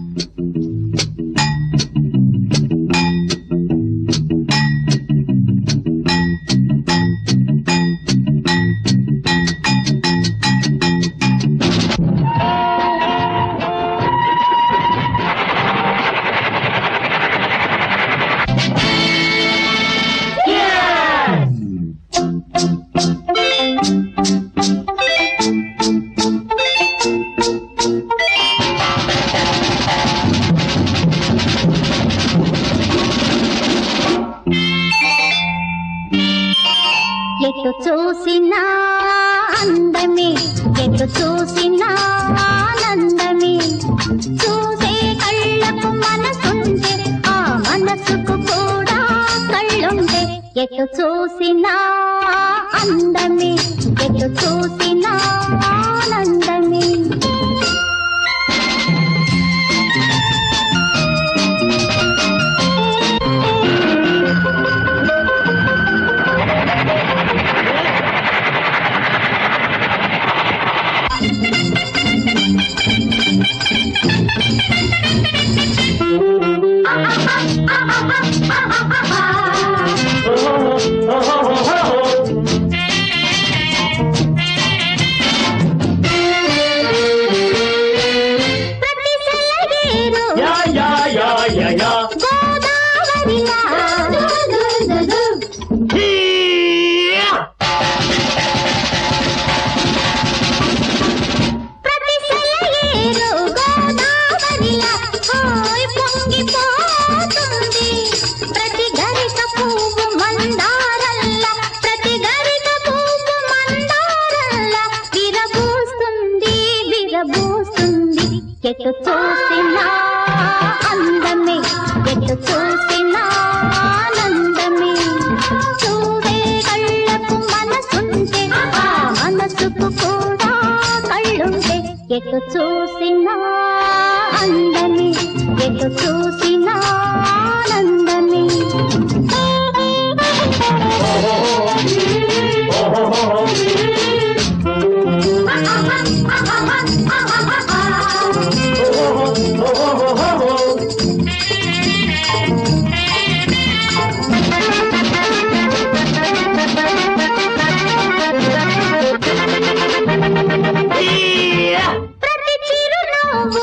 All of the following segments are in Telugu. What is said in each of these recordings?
ఎటు చూసినా అందమే, ఎటు చూసినా ఆనందమే. చూసే కళ్ళకు మనసుంటే ఆ మనసుకు కూడా కళ్ళుంటే. ఎటు చూసినా అందమే, ఎటు చూసినా ఆనందమే. ఎటు చూసినా అందమే, ఎటు చూసినా ఆనందమే. చూసే కళ్ళకు మనసుంటే ఆ మనసుకు కూడా కళ్ళుంటే. ఎటు చూసినా అందమే, ఎటు చూసినా ఆనందమే. ప్రతి చిరునవ్వు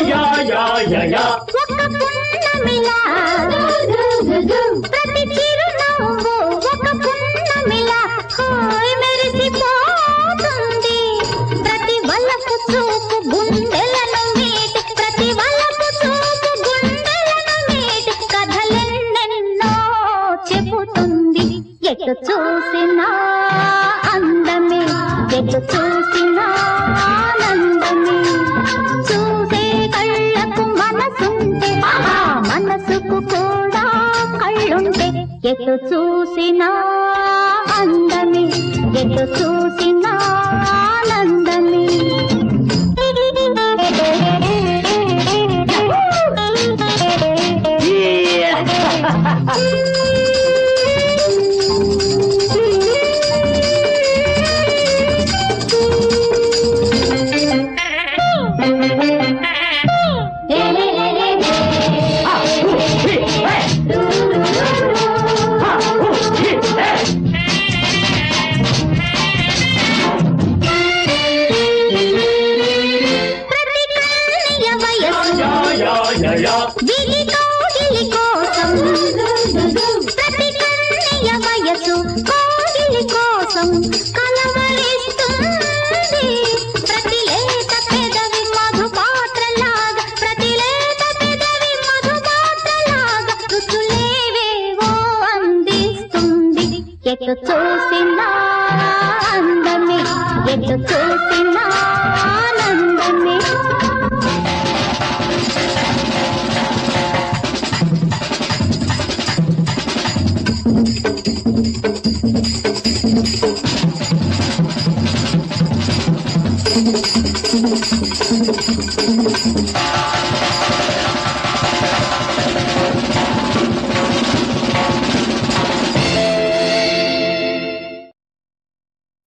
ఒక పున్నమిలా, ప్రతి చిరునవ్వు ఒక పున్నమిలా హాయ్ మెరిసిపోతుంది. ప్రతి వలపు చూపు గుండెలను మీటి, ప్రతి వలపు చూపు గుండెలను మీటి కథలెన్నెన్నో చెబుతుంది. ఎటు చూసినా అందమే, ఎటు చూసినా ఆనందమే. చూసే కళ్ళకు మనసుంటే ఆ మనసుకు కూడా కళ్ళుంటే. ఎటు చూసినా అందమే, ఎటు చూసినా ఆనందమే. కోగిలి కోసం, ప్రతి కన్నయ్య వయసు కోగిలి కోసం కలవరిస్తుంది. ప్రతి లేత పెదవి మధుపాత్రలాగా, ప్రతి లేత పెదవి మధుపాత్రలాగా రుచులేవేవో అందిస్తుంది. ఎటు చూసినా అందమే, ఎటు చూసినా